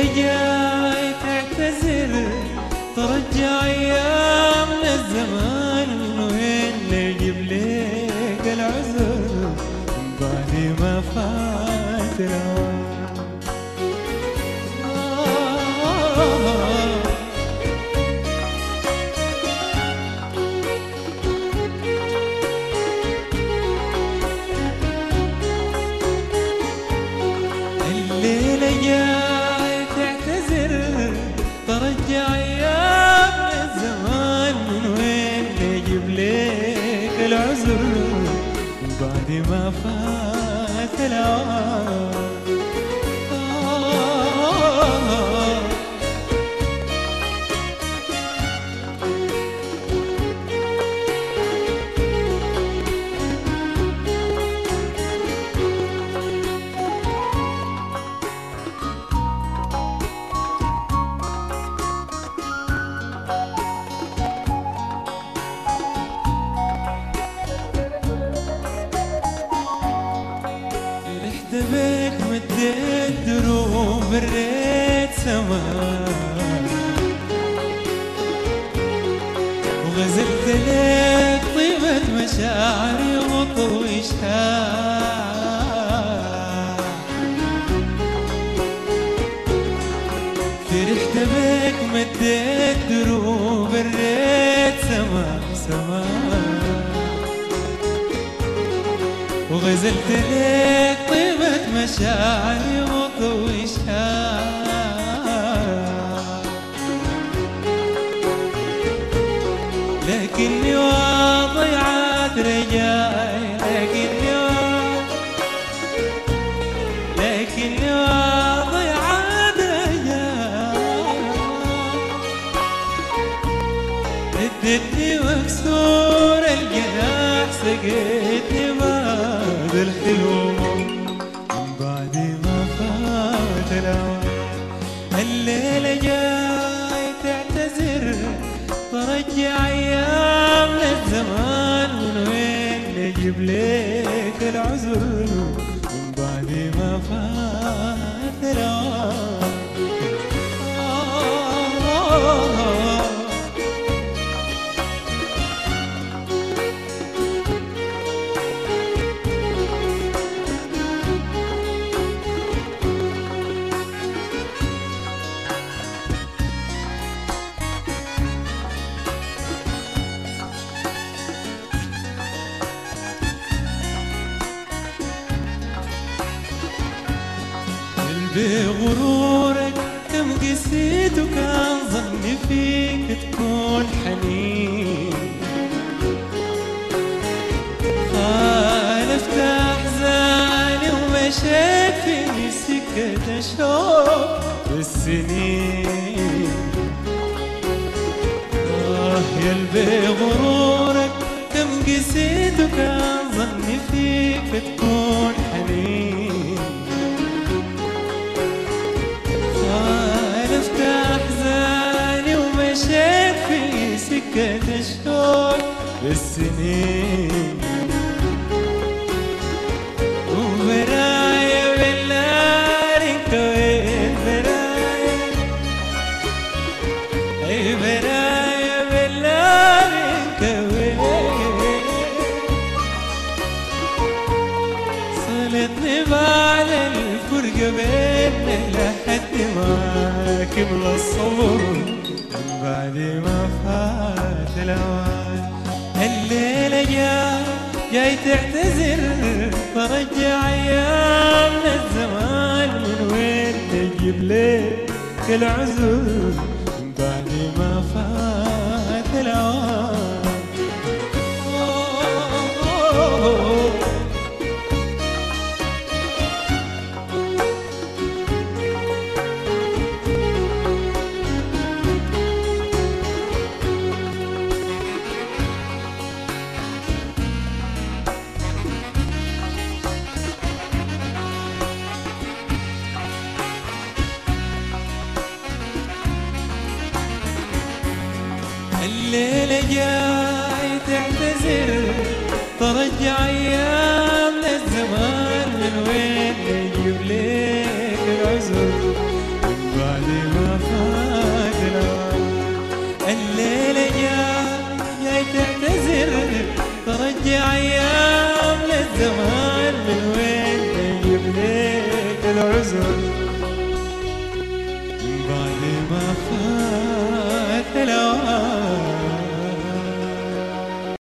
الليلة جاي تعتذر ترجع أيامنا الزمان، من وين نجيب لك العذر بعد ما فات الأوان. الليلة جاي تعتذر ترجع أيامنا الزمان، من وين نجيب لك العذر بعد ما فات الأوان. بيك مديت دروب الريت سماء، وغزلت لك طيبة مشاعري وطويشها. فرحت بيك مديت دروب الريت سماء سماء، وغزلت لك طيبة مشاعري وطويشها. لكني واضي عاد رجاي، لكني واضي عاد رجاي. ردتني مكسور الجناح سقيتني بعد الحلو بعد ما فات الأوان. الليلة جاي تعتذر ترجع أيامنا الزمان، من وين نجيب لك العذر بعد ما فات الأوان. بغرورك كم قسيت وكان ظني فيك تكون حنين، خالفت أحزاني ومشيت في سكة الشوق بالسنين. يا بغرورك كم قسيت وكان ظني فيك تكون حنين، أحزاني ومشيت في سكة الشوق بالسنين. وبرايا بالنار انت وين برايا، اي برايا بالنار انت وين. صلتني بعد الفرقة بيننا لحد ما كمل الصبر بعد ما فات الأوان. الليلة جاي تعتذر ترجع أيامنا الزمان، من وين تجيب لك العذر بعد ما فات الأوان. الليلة جاي تعتذر ترجع أيامنا الزمان، من وين نجيب لك العذر بعد ما فات الأوان. الليلة جاي تعتذر ترجع أيام للزمان، من وين تجيب ليك العذر بعد ما فات